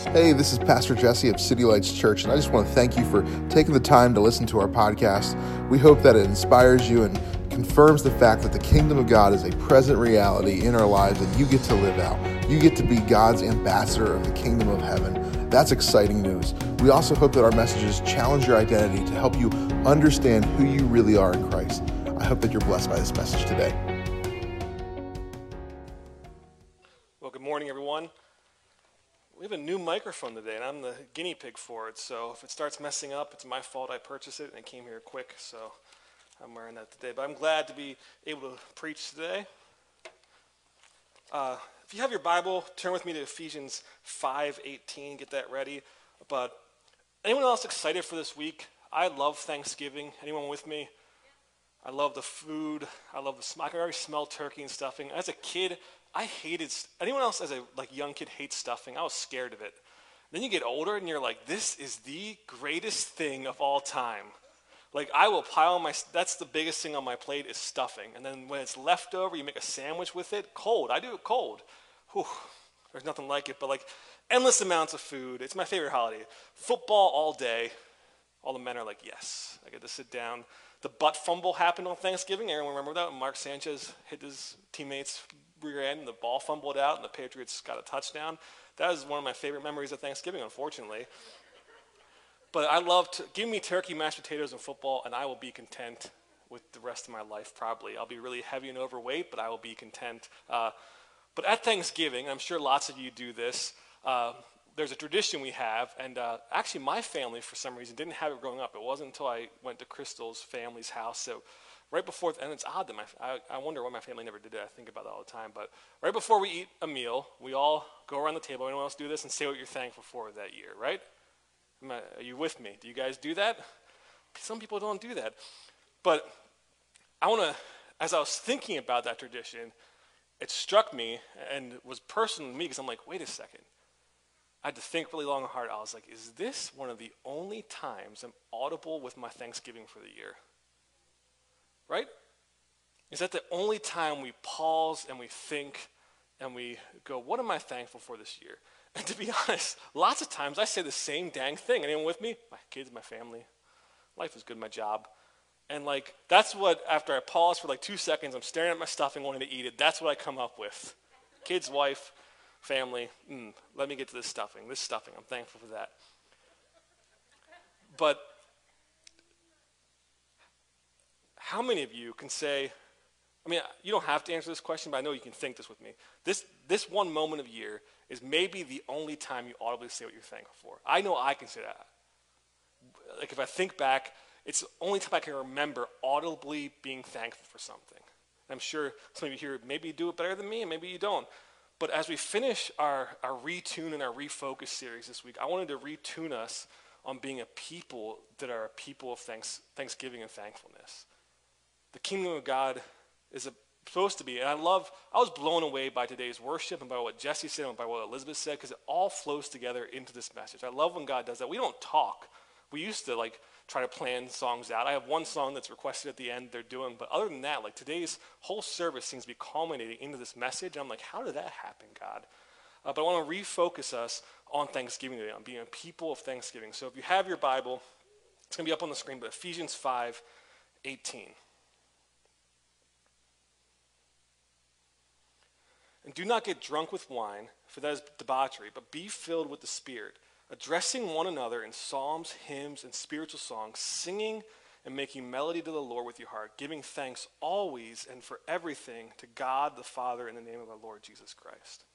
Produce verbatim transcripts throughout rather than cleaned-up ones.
Hey, this is Pastor Jesse of City Lights Church, and I just want to thank you for taking the time to listen to our podcast. We hope that it inspires you and confirms the fact that the kingdom of God is a present reality in our lives that you get to live out. You get to be God's ambassador of the kingdom of heaven. That's exciting news. We also hope that our messages challenge your identity to help you understand who you really are in Christ. I hope that you're blessed by this message today. Well, good morning, everyone. We have a new microphone today, and I'm the guinea pig for it, so if it starts messing up, it's my fault. I purchased it, and it came here quick, so I'm wearing that today. But I'm glad to be able to preach today. Uh, if you have your Bible, turn with me to Ephesians five eighteen, get that ready. But anyone else excited for this week? I love Thanksgiving. Anyone with me? I love the food. I love the smell. I can already smell turkey and stuffing. As a kid, I hated, anyone else as a like young kid hates stuffing? I was scared of it. Then you get older and you're like, this is the greatest thing of all time. Like I will pile my, that's the biggest thing on my plate is stuffing. And then when it's left over, you make a sandwich with it, cold. I do it cold. Whew, there's nothing like it, but like endless amounts of food. It's my favorite holiday. Football all day. All the men are like, yes, I get to sit down. The butt fumble happened on Thanksgiving. Everyone remember that? When Mark Sanchez hit his teammate's rear end and the ball fumbled out and the Patriots got a touchdown. That is one of my favorite memories of Thanksgiving, unfortunately. But I love to give me turkey, mashed potatoes, and football, and I will be content with the rest of my life, probably. I'll be really heavy and overweight, but I will be content. Uh, but at Thanksgiving, I'm sure lots of you do this, uh, there's a tradition we have, and uh, actually my family, for some reason, didn't have it growing up. It wasn't until I went to Crystal's family's house. So right before, and it's odd that my, I, I wonder why my family never did it. I think about it all the time. But right before we eat a meal, we all go around the table, anyone else do this, and say what you're thankful for that year, right? Am I, are you with me? Do you guys do that? Some people don't do that. But I want to, as I was thinking about that tradition, it struck me and was personal to me because I'm like, wait a second. I had to think really long and hard. I was like, is this one of the only times I'm audible with my Thanksgiving for the year? Right? Is that the only time we pause and we think and we go, what am I thankful for this year? And to be honest, lots of times I say the same dang thing. Anyone with me? My kids, my family. Life is good, my job. And like, that's what, after I pause for like two seconds, I'm staring at my stuffing, wanting to eat it. That's what I come up with. Kids, wife, family, mm, let me get to this stuffing. This stuffing, I'm thankful for that. But how many of you can say, I mean, you don't have to answer this question, but I know you can think this with me. This this one moment of year is maybe the only time you audibly say what you're thankful for. I know I can say that. Like if I think back, it's the only time I can remember audibly being thankful for something. I'm sure some of you here, maybe you do it better than me, and maybe you don't. But as we finish our, our retune and our refocus series this week, I wanted to retune us on being a people that are a people of thanks, thanksgiving and thankfulness. The kingdom of God is a, supposed to be, and I love, I was blown away by today's worship and by what Jesse said and by what Elizabeth said, because it all flows together into this message. I love when God does that. We don't talk. We used to like try to plan songs out. I have one song that's requested at the end they're doing, but other than that, like today's whole service seems to be culminating into this message. And I'm like, how did that happen, God? Uh, but I want to refocus us on Thanksgiving today, on being a people of Thanksgiving. So if you have your Bible, it's going to be up on the screen, but Ephesians five eighteen. And do not get drunk with wine, for that is debauchery, but be filled with the Spirit, addressing one another in psalms, hymns, and spiritual songs, singing and making melody to the Lord with your heart, giving thanks always and for everything to God the Father in the name of our Lord Jesus Christ.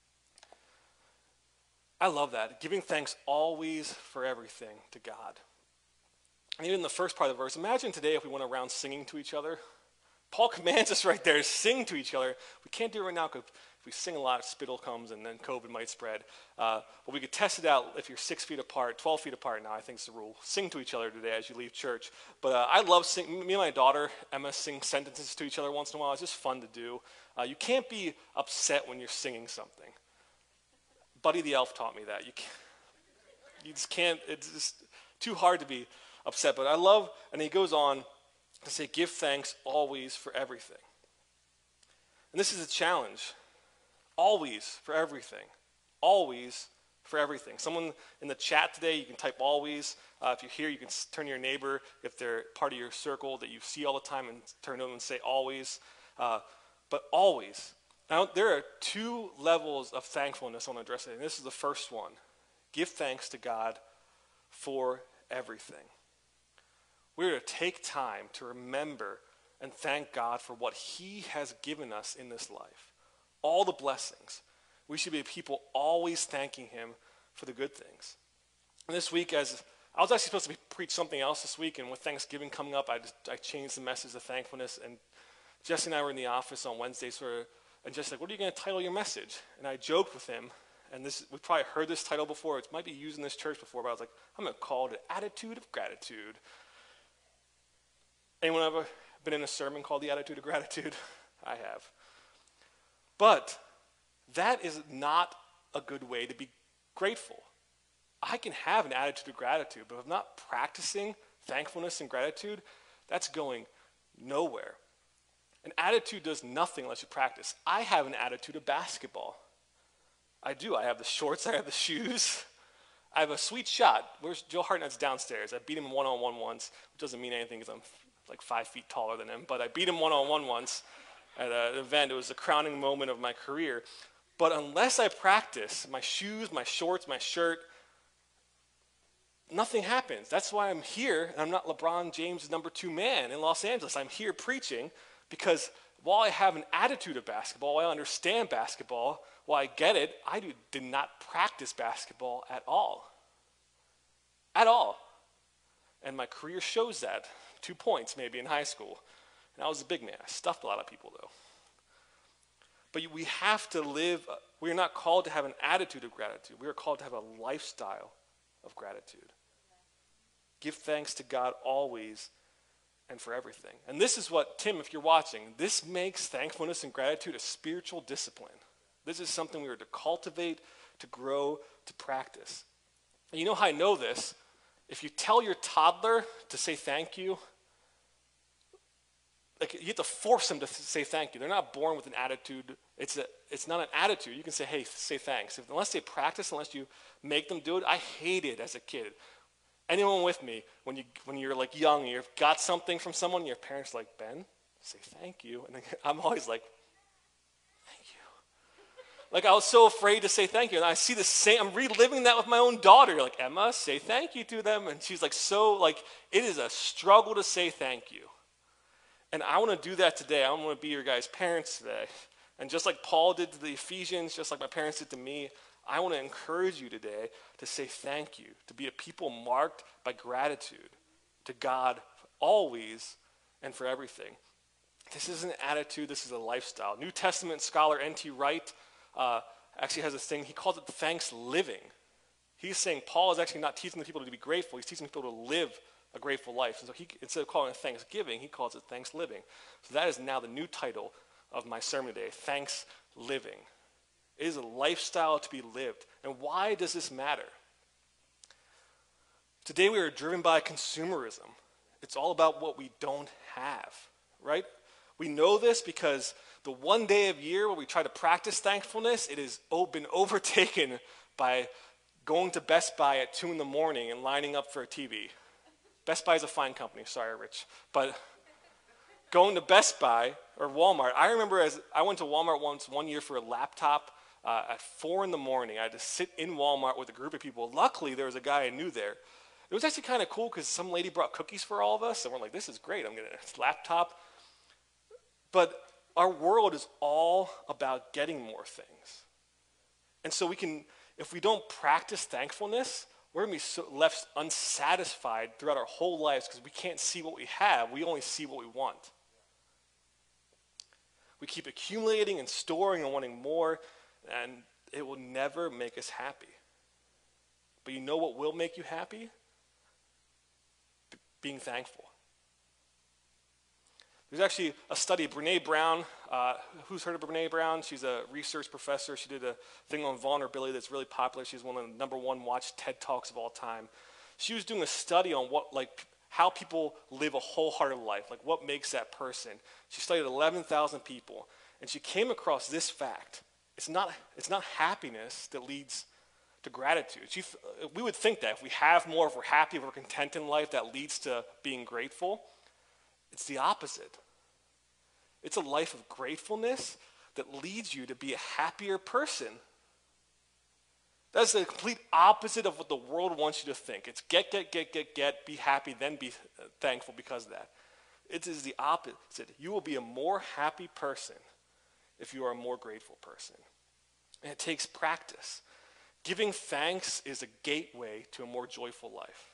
I love that, giving thanks always for everything to God. And even in the first part of the verse, imagine today if we went around singing to each other. Paul commands us right there to sing to each other. We can't do it right now because if we sing a lot, spittle comes and then COVID might spread. Uh, but we could test it out if you're six feet apart, twelve feet apart now, I think is the rule. Sing to each other today as you leave church. But uh, I love singing. Me and my daughter, Emma, sing sentences to each other once in a while. It's just fun to do. Uh, you can't be upset when you're singing something. Buddy the Elf taught me that. You can't, you just can't, it's just too hard to be upset. But I love, and he goes on to say, give thanks always for everything. And this is a challenge. Always for everything. Always for everything. Someone in the chat today, you can type always. Uh, if you're here, you can s- turn to your neighbor if they're part of your circle that you see all the time and turn to them and say always. Uh, but always. Now, there are two levels of thankfulness I want to address today, and this is the first one. Give thanks to God for everything. We're to take time to remember and thank God for what he has given us in this life. All the blessings. We should be people always thanking him for the good things. And this week, as I was actually supposed to be, preach something else this week, and with Thanksgiving coming up, I just I changed the message of thankfulness. And Jesse and I were in the office on Wednesday, sort of, and Jesse's like, "What are you going to title your message?" And I joked with him, and this we've probably heard this title before. It might be used in this church before, but I was like, "I'm going to call it an attitude of gratitude." Anyone ever been in a sermon called the attitude of gratitude? I have. But that is not a good way to be grateful. I can have an attitude of gratitude, but if I'm not practicing thankfulness and gratitude, that's going nowhere. An attitude does nothing unless you practice. I have an attitude of basketball. I do. I have the shorts. I have the shoes. I have a sweet shot. Where's Joe Hartnett's downstairs? I beat him one-on-one once, which doesn't mean anything because I'm like five feet taller than him, but I beat him one-on-one once at an event. It was the crowning moment of my career. But unless I practice my shoes, my shorts, my shirt, nothing happens. That's why I'm here, and I'm not LeBron James' number two man in Los Angeles. I'm here preaching because while I have an attitude of basketball, while I understand basketball, while I get it, I do, did not practice basketball at all. At all. And my career shows that. Two points maybe in high school. And I was a big man. I stuffed a lot of people though. But we have to live, we are not called to have an attitude of gratitude. We are called to have a lifestyle of gratitude. Give thanks to God always and for everything. And this is what, Tim, if you're watching, this makes thankfulness and gratitude a spiritual discipline. This is something we are to cultivate, to grow, to practice. And you know how I know this? If you tell your toddler to say thank you, like you have to force them to th- say thank you. They're not born with an attitude. It's a, it's not an attitude. You can say, hey, say thanks. If, unless they practice, unless you make them do it, I hated as a kid. Anyone with me, when, you, when you're like young and you've got something from someone, your parents are like, Ben, say thank you. And then I'm always like, thank you. Like I was so afraid to say thank you. And I see the same, I'm reliving that with my own daughter. Like, Emma, say thank you to them. And she's like, so like, it is a struggle to say thank you. And I want to do that today. I want to be your guys' parents today. And just like Paul did to the Ephesians, just like my parents did to me, I want to encourage you today to say thank you, to be a people marked by gratitude to God always and for everything. This is an attitude. This is a lifestyle. New Testament scholar N T Wright uh, actually has this thing. He calls it thanks living. He's saying Paul is actually not teaching the people to be grateful. He's teaching people to live a grateful life. And so he, instead of calling it thanksgiving, he calls it thanks living. So that is now the new title of my sermon today, thanks living. It is a lifestyle to be lived. And why does this matter? Today we are driven by consumerism. It's all about what we don't have, right? We know this because the one day of year where we try to practice thankfulness, it has been overtaken by going to Best Buy at two in the morning and lining up for a T V. Best Buy is a fine company, sorry, Rich. But going to Best Buy or Walmart, I remember as I went to Walmart once one year for a laptop uh, at four in the morning. I had to sit in Walmart with a group of people. Luckily, there was a guy I knew there. It was actually kind of cool because some lady brought cookies for all of us, and we're like, this is great. I'm getting a laptop. But our world is all about getting more things. And so we can, if we don't practice thankfulness, we're going to be so left unsatisfied throughout our whole lives because we can't see what we have. We only see what we want. We keep accumulating and storing and wanting more, and it will never make us happy. But you know what will make you happy? B- being thankful. There's actually a study, Brene Brown. Uh, who's heard of Brene Brown? She's a research professor. She did a thing on vulnerability that's really popular. She's one of the number one watched TED Talks of all time. She was doing a study on what, like, how people live a wholehearted life, like what makes that person. She studied eleven thousand people, and she came across this fact. It's not, it's not happiness that leads to gratitude. You th- we would think that if we have more, if we're happy, if we're content in life, that leads to being grateful. It's the opposite. It's a life of gratefulness that leads you to be a happier person. That's the complete opposite of what the world wants you to think. It's get, get, get, get, get, be happy, then be thankful because of that. It is the opposite. You will be a more happy person if you are a more grateful person. And it takes practice. Giving thanks is a gateway to a more joyful life.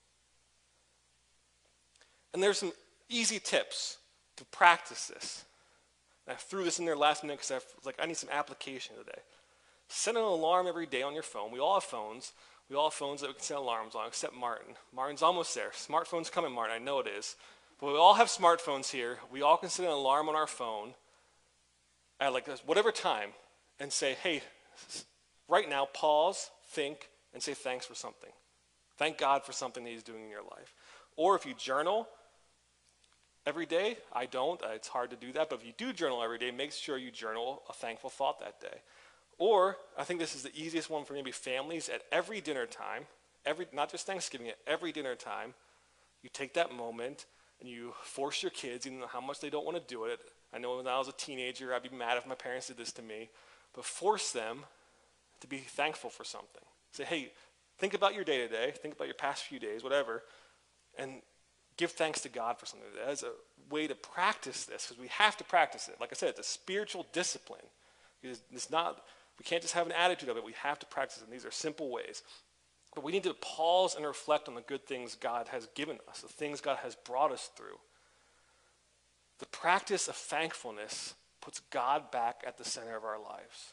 And there's some easy tips to practice this. And I threw this in there last minute because I was like, I need some application today. Set an alarm every day on your phone. We all have phones. We all have phones that we can set alarms on, except Martin. Martin's almost there. Smartphone's coming, Martin. I know it is. But we all have smartphones here. We all can set an alarm on our phone at like this, whatever time and say, hey, right now, pause, think, and say thanks for something. Thank God for something that he's doing in your life. Or if you journal every day, I don't. It's hard to do that. But if you do journal every day, make sure you journal a thankful thought that day. Or, I think this is the easiest one for maybe families, at every dinner time, every not just Thanksgiving, at every dinner time, you take that moment and you force your kids, even though how much they don't want to do it. I know when I was a teenager, I'd be mad if my parents did this to me, but force them to be thankful for something. Say, hey, think about your day today, think about your past few days, whatever, and give thanks to God for something. As a way to practice this, because we have to practice it. Like I said, it's a spiritual discipline. It's not... We can't just have an attitude of it. We have to practice it. And these are simple ways. But we need to pause and reflect on the good things God has given us, the things God has brought us through. The practice of thankfulness puts God back at the center of our lives.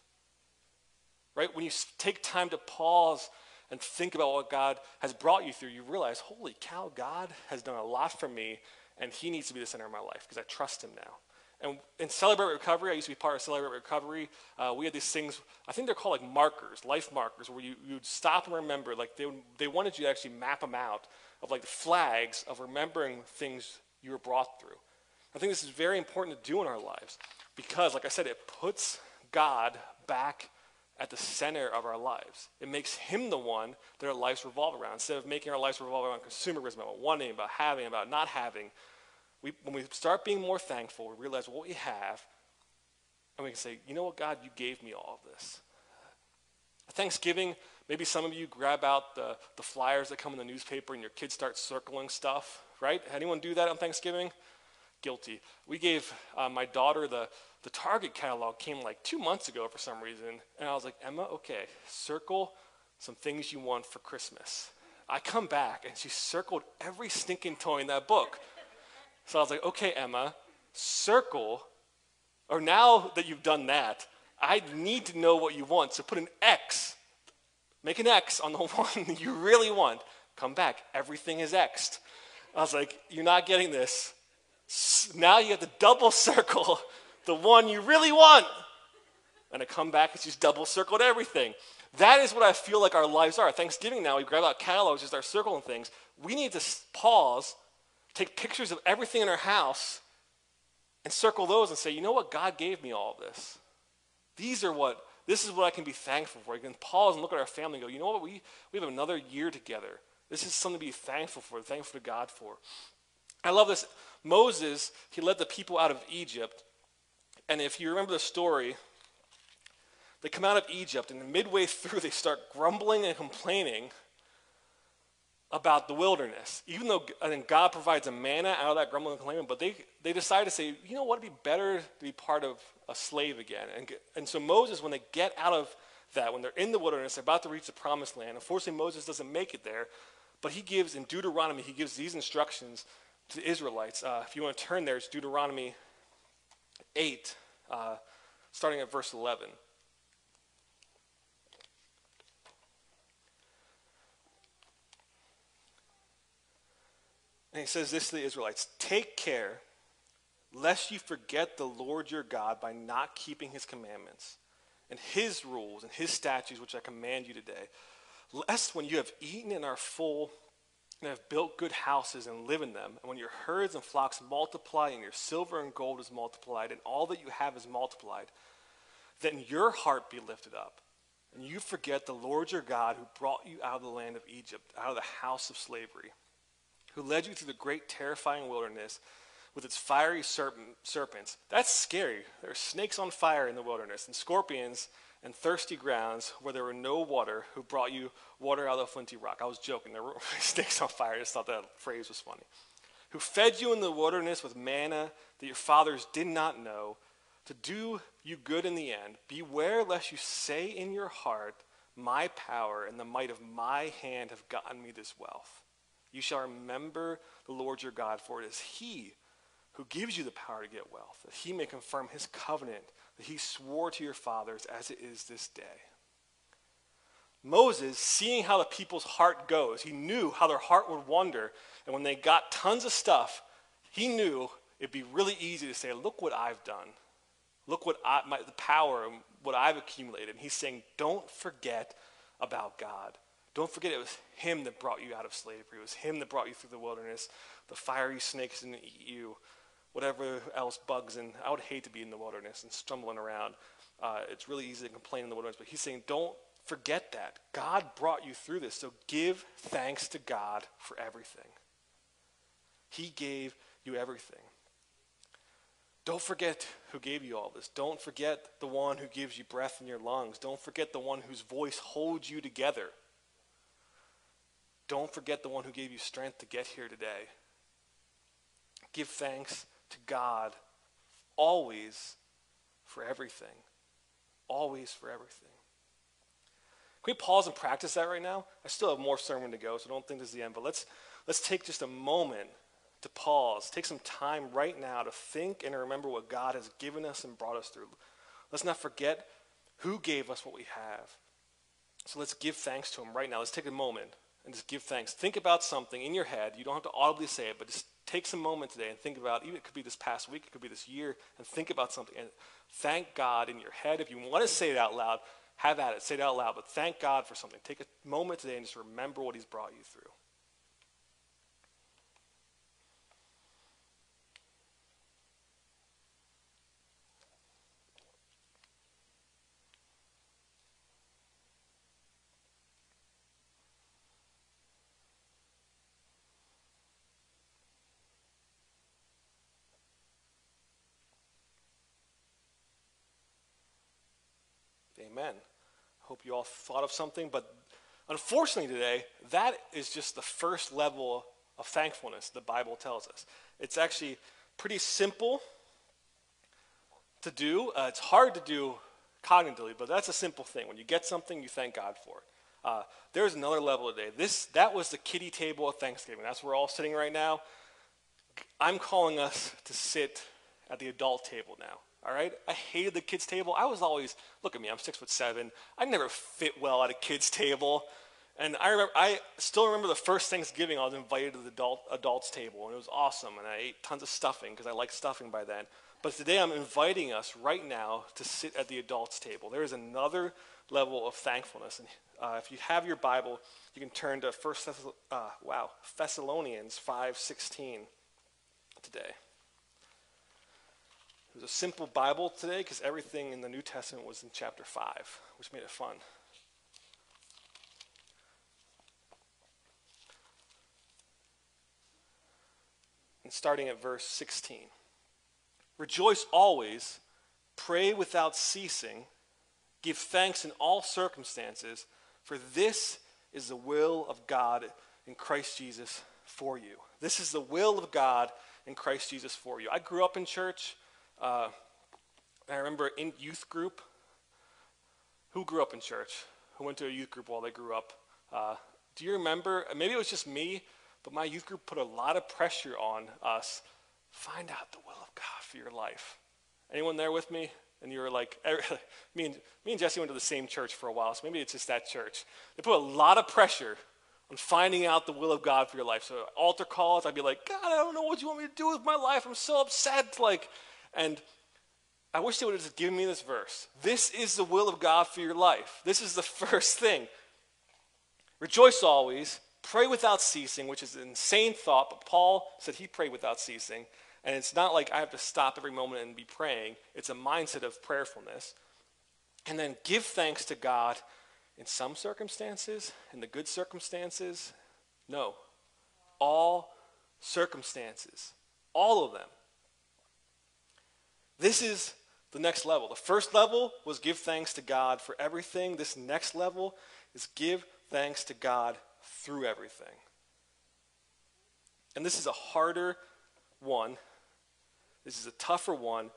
Right? When you take time to pause and think about what God has brought you through, you realize, holy cow, God has done a lot for me, and he needs to be the center of my life because I trust him now. And in Celebrate Recovery, I used to be part of Celebrate Recovery, uh, we had these things, I think they're called like markers, life markers, where you would stop and remember, like they, they wanted you to actually map them out of like the flags of remembering things you were brought through. I think this is very important to do in our lives because, like I said, it puts God back at the center of our lives. It makes him the one that our lives revolve around. Instead of making our lives revolve around consumerism, about wanting, about having, about not having, We, when we start being more thankful, we realize what we have, and we can say, you know what, God, you gave me all of this. Thanksgiving, maybe some of you grab out the, the flyers that come in the newspaper and your kids start circling stuff, right? Anyone do that on Thanksgiving? Guilty. We gave uh, my daughter the, the Target catalog, came like two months ago for some reason, and I was like, Emma, okay, circle some things you want for Christmas. I come back, and she circled every stinking toy in that book. So I was like, okay, Emma, circle, or now that you've done that, I need to know what you want. So put an X, make an X on the one you really want. Come back, everything is X'd. I was like, you're not getting this. Now you have to double circle the one you really want. And I come back and she's double circled everything. That is what I feel like our lives are. Thanksgiving now, we grab out catalogs and start circling things. We need to pause, take pictures of everything in our house and circle those and say, you know what? God gave me all of this. These are what, this is what I can be thankful for. You can pause and look at our family and go, you know what? We, we have another year together. This is something to be thankful for, thankful to God for. I love this. Moses, he led the people out of Egypt. And if you remember the story, they come out of Egypt and midway through they start grumbling and complaining about the wilderness. Even though I think God provides a manna out of that grumbling and complaining, but they, they decide to say, you know what, it'd be better to be part of a slave again. And, and so Moses, when they get out of that, when they're in the wilderness, they're about to reach the promised land. Unfortunately, Moses doesn't make it there, but he gives, in Deuteronomy, he gives these instructions to the Israelites. Uh, if you want to turn there, it's Deuteronomy eight, uh, starting at verse eleven. And he says this to the Israelites, take care lest you forget the Lord your God by not keeping his commandments and his rules and his statutes, which I command you today. Lest when you have eaten and are full and have built good houses and live in them, and when your herds and flocks multiply and your silver and gold is multiplied and all that you have is multiplied, then your heart be lifted up and you forget the Lord your God who brought you out of the land of Egypt, out of the house of slavery, who led you through the great terrifying wilderness with its fiery serpent, serpents. That's scary. There are snakes on fire in the wilderness and scorpions and thirsty grounds where there were no water, who brought you water out of the flinty rock. I was joking. There were snakes on fire. I just thought that phrase was funny. Who fed you in the wilderness with manna that your fathers did not know, to do you good in the end. Beware lest you say in your heart, my power and the might of my hand have gotten me this wealth. You shall remember the Lord your God, for it is he who gives you the power to get wealth, that he may confirm his covenant that he swore to your fathers as it is this day. Moses, seeing how the people's heart goes, he knew how their heart would wander, and when they got tons of stuff, he knew it'd be really easy to say, look what I've done. Look what I, my, the power, and what I've accumulated. And he's saying, don't forget about God. Don't forget it was him that brought you out of slavery. It was him that brought you through the wilderness. The fiery snakes didn't eat you. Whatever else bugs in. I would hate to be in the wilderness and stumbling around. Uh, it's really easy to complain in the wilderness, but he's saying, don't forget that. God brought you through this, so give thanks to God for everything. He gave you everything. Don't forget who gave you all this. Don't forget the one who gives you breath in your lungs. Don't forget the one whose voice holds you together. Don't forget the one who gave you strength to get here today. Give thanks to God always for everything. Always for everything. Can we pause and practice that right now? I still have more sermon to go, so don't think this is the end. But let's let's take just a moment to pause. Take some time right now to think and to remember what God has given us and brought us through. Let's not forget who gave us what we have. So let's give thanks to him right now. Let's take a moment and just give thanks. Think about something in your head. You don't have to audibly say it, but just take some moment today and think about, even it could be this past week, it could be this year, and think about something. And thank God in your head. If you want to say it out loud, have at it. Say it out loud, but thank God for something. Take a moment today and just remember what he's brought you through. Amen. I hope you all thought of something, but unfortunately today, that is just the first level of thankfulness the Bible tells us. It's actually pretty simple to do. Uh, it's hard to do cognitively, but that's a simple thing. When you get something, you thank God for it. Uh, there's another level today. This That was the kiddie table of Thanksgiving. That's where we're all sitting right now. I'm calling us to sit at the adult table now. All right, I hated the kids' table. I was always, look at me, I'm six foot seven. I never fit well at a kids' table. And I remember, I still remember the first Thanksgiving I was invited to the adult, adults' table, and it was awesome. And I ate tons of stuffing because I liked stuffing by then. But today I'm inviting us right now to sit at the adults' table. There is another level of thankfulness. And uh, if you have your Bible, you can turn to First Thess- uh, wow, Thessalonians five sixteen today. It was a simple Bible today because everything in the New Testament was in chapter five, which made it fun. And starting at verse sixteen. Rejoice always, pray without ceasing, give thanks in all circumstances, for this is the will of God in Christ Jesus for you. This is the will of God in Christ Jesus for you. I grew up in church. Uh, I remember in youth group, who grew up in church? Who went to a youth group while they grew up? Uh, do you remember? Maybe it was just me, but my youth group put a lot of pressure on us. Find out the will of God for your life. Anyone there with me? And you were like, me and me and Jesse went to the same church for a while, so maybe it's just that church. They put a lot of pressure on finding out the will of God for your life. So altar calls, I'd be like, God, I don't know what you want me to do with my life. I'm so upset. Like. And I wish they would have just given me this verse. This is the will of God for your life. This is the first thing. Rejoice always, pray without ceasing, which is an insane thought, but Paul said he prayed without ceasing. And it's not like I have to stop every moment and be praying. It's a mindset of prayerfulness. And then give thanks to God In some circumstances, in the good circumstances, no. All circumstances, all of them. This is the next level. The first level was give thanks to God for everything. This next level is give thanks to God through everything. And this is a harder one. This is a tougher one.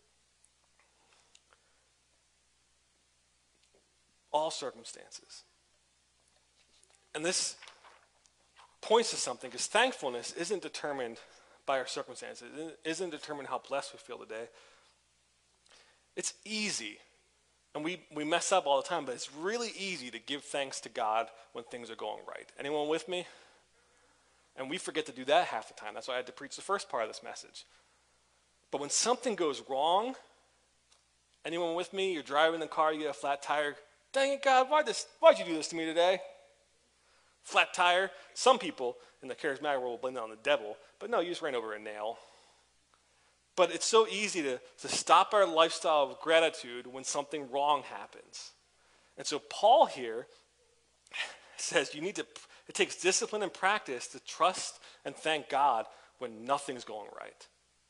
All circumstances. And this points to something, because thankfulness isn't determined by our circumstances. It isn't determined how blessed we feel today. It's easy, and we, we mess up all the time, but it's really easy to give thanks to God when things are going right. Anyone with me? And we forget to do that half the time. That's why I had to preach the first part of this message. But when something goes wrong, anyone with me? You're driving the car, you get a flat tire. Dang it, God, why'd, this, why'd you do this to me today? Flat tire. Some people in the charismatic world will blame that on the devil, but no, you just ran over a nail. But it's so easy to, to stop our lifestyle of gratitude when something wrong happens. And so Paul here says you need to, it takes discipline and practice to trust and thank God when nothing's going right.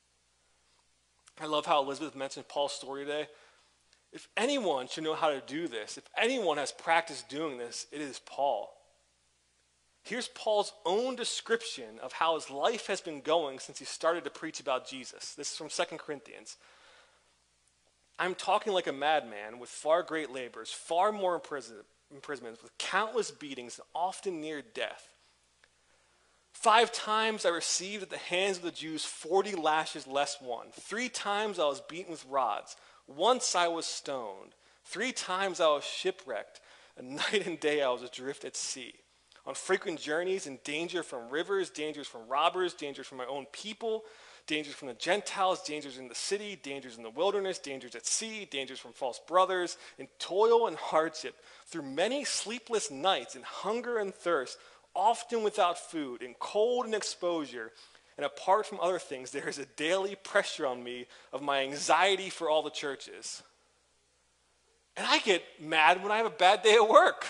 I love how Elizabeth mentioned Paul's story today. If anyone should know how to do this, if anyone has practiced doing this, it is Paul. Here's Paul's own description of how his life has been going since he started to preach about Jesus. This is from Second Corinthians. I'm talking like a madman with far great labors, far more imprison- imprisonments, with countless beatings, and often near death. Five times I received at the hands of the Jews forty lashes less one. Three times I was beaten with rods. Once I was stoned. Three times I was shipwrecked. And night and day I was adrift at sea. On frequent journeys in danger from rivers, dangers from robbers, dangers from my own people, dangers from the Gentiles, dangers in the city, dangers in the wilderness, dangers at sea, dangers from false brothers, in toil and hardship, through many sleepless nights, in hunger and thirst, often without food, in cold and exposure. And apart from other things, there is a daily pressure on me of my anxiety for all the churches. And I get mad when I have a bad day at work.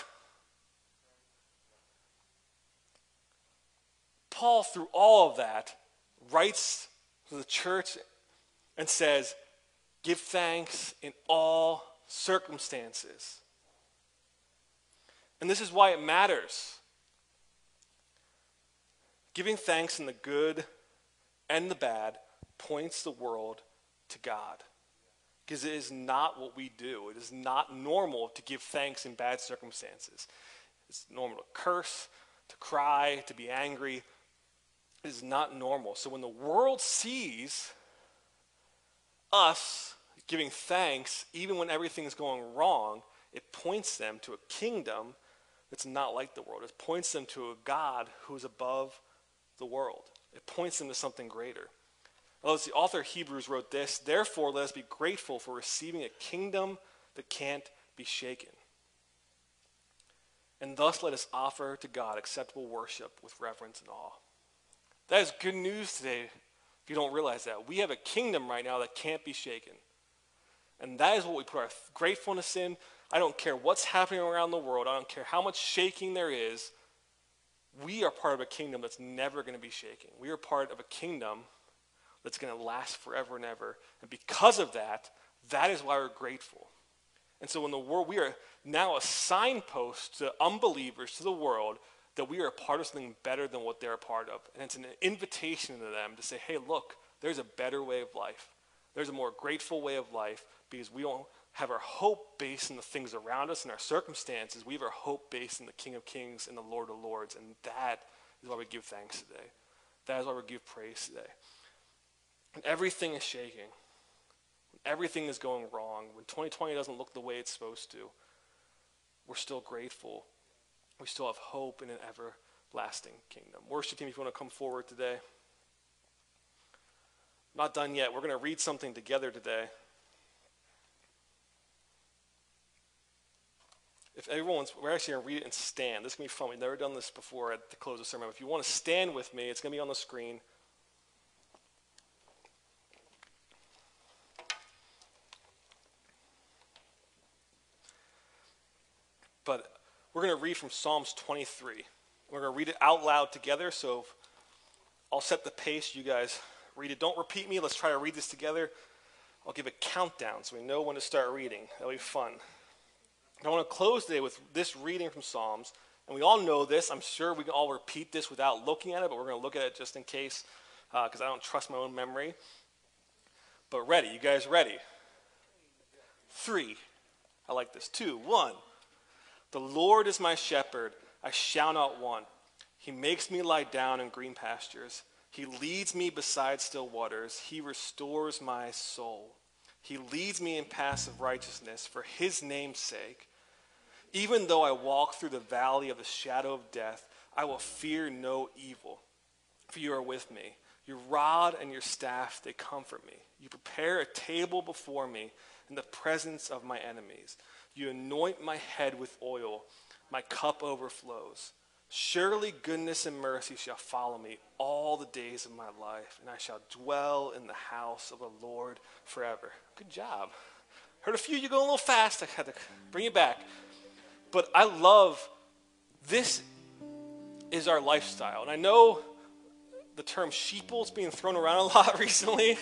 Paul, through all of that, writes to the church and says, give thanks in all circumstances. And this is why it matters. Giving thanks in the good and the bad points the world to God. Because it is not what we do. It is not normal to give thanks in bad circumstances. It's normal to curse, to cry, to be angry. It is not normal. So when the world sees us giving thanks, even when everything is going wrong, it points them to a kingdom that's not like the world. It points them to a God who is above the world. It points them to something greater. Well, as the author of Hebrews wrote this, therefore let us be grateful for receiving a kingdom that can't be shaken. And thus let us offer to God acceptable worship with reverence and awe. That is good news today if you don't realize that. We have a kingdom right now that can't be shaken. And that is what we put our gratefulness in. I don't care what's happening around the world. I don't care how much shaking there is. We are part of a kingdom that's never going to be shaken. We are part of a kingdom that's going to last forever and ever. And because of that, that is why we're grateful. And so in the world, we are now a signpost to unbelievers, to the world, that we are a part of something better than what they're a part of. And it's an invitation to them to say, hey, look, there's a better way of life. There's a more grateful way of life because we don't have our hope based in the things around us and our circumstances. We have our hope based in the King of Kings and the Lord of Lords. And that is why we give thanks today. That is why we give praise today. When everything is shaking, when everything is going wrong, when twenty twenty doesn't look the way it's supposed to, we're still grateful. We still have hope in an everlasting kingdom. Worship team, if you want to come forward today. Not done yet. We're going to read something together today. If everyone's, we're actually going to read it and stand. This is going to be fun. We've never done this before at the close of the sermon. If you want to stand with me, it's going to be on the screen. But we're going to read from Psalms twenty-three. We're going to read it out loud together, so I'll set the pace. You guys read it. Don't repeat me. Let's try to read this together. I'll give a countdown so we know when to start reading. That'll be fun. I want to close today with this reading from Psalms. And we all know this. I'm sure we can all repeat this without looking at it, but we're going to look at it just in case because uh, I don't trust my own memory. But ready. You guys ready? Three. I like this. Two. One. The Lord is my shepherd. I shall not want. He makes me lie down in green pastures. He leads me beside still waters. He restores my soul. He leads me in paths of righteousness for his name's sake. Even though I walk through the valley of the shadow of death, I will fear no evil, for you are with me. Your rod and your staff, they comfort me. You prepare a table before me in the presence of my enemies. You anoint my head with oil. My cup overflows. Surely goodness and mercy shall follow me all the days of my life, and I shall dwell in the house of the Lord forever. Good job. Heard a few of you going a little fast. I had to bring you back. But I love, this is our lifestyle. And I know the term sheeple is being thrown around a lot recently.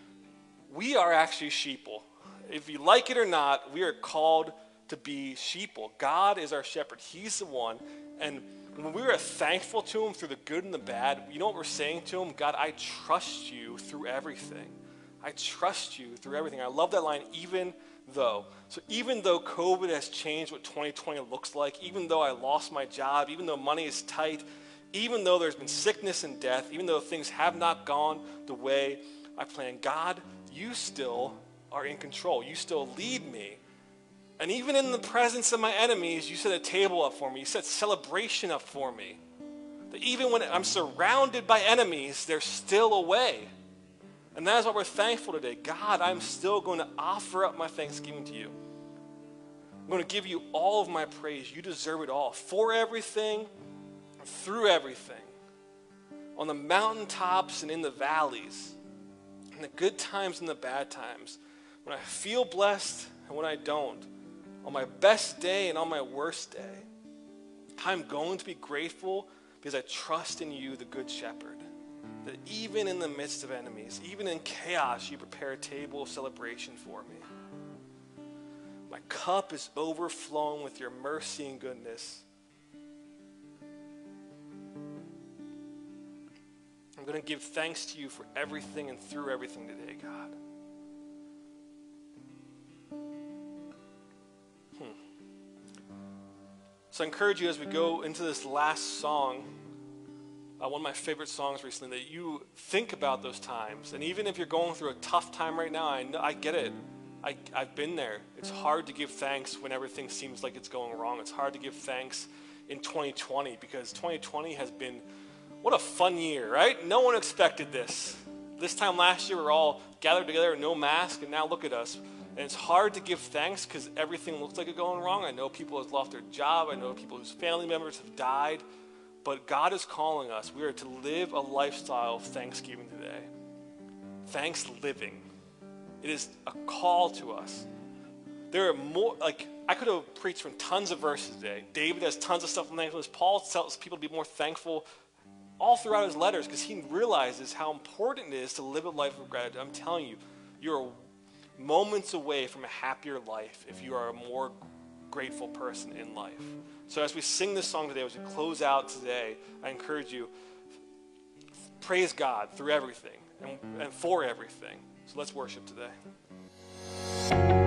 We are actually sheeple. If you like it or not, we are called to be sheeple. God is our shepherd. He's the one. And when we are thankful to him through the good and the bad, you know what we're saying to him? God, I trust you through everything. I trust you through everything. I love that line, even though. So even though COVID has changed what twenty twenty looks like, even though I lost my job, even though money is tight, even though there's been sickness and death, even though things have not gone the way I planned, God, you still are in control. You still lead me. And even in the presence of my enemies, you set a table up for me. You set celebration up for me. That even when I'm surrounded by enemies, there's still a way. And that is what we're thankful today. God, I'm still going to offer up my thanksgiving to you. I'm going to give you all of my praise. You deserve it all. For everything, through everything. On the mountaintops and in the valleys. In the good times and the bad times. When I feel blessed and when I don't. On my best day and on my worst day. I'm going to be grateful because I trust in you, the good shepherd. That even in the midst of enemies, even in chaos, you prepare a table of celebration for me. My cup is overflowing with your mercy and goodness. I'm going to give thanks to you for everything and through everything today, God. Hmm. So I encourage you as we go into this last song, Uh, one of my favorite songs recently, that you think about those times. And even if you're going through a tough time right now, I, know, I get it. I, I've been there. It's hard to give thanks when everything seems like it's going wrong. It's hard to give thanks in twenty twenty because twenty twenty has been, what a fun year, right? No one expected this. This time last year, we were all gathered together, no mask, and now look at us. And it's hard to give thanks because everything looks like it's going wrong. I know people have lost their job. I know people whose family members have died. But God is calling us. We are to live a lifestyle of thanksgiving today. Thanks living. It is a call to us. There are more, like, I could have preached from tons of verses today. David has tons of stuff on thankfulness. Paul tells people to be more thankful all throughout his letters because he realizes how important it is to live a life of gratitude. I'm telling you, you're moments away from a happier life if you are a more grateful person in life. So as we sing this song today, as we close out today, I encourage you, praise God through everything and, and for everything. So let's worship today.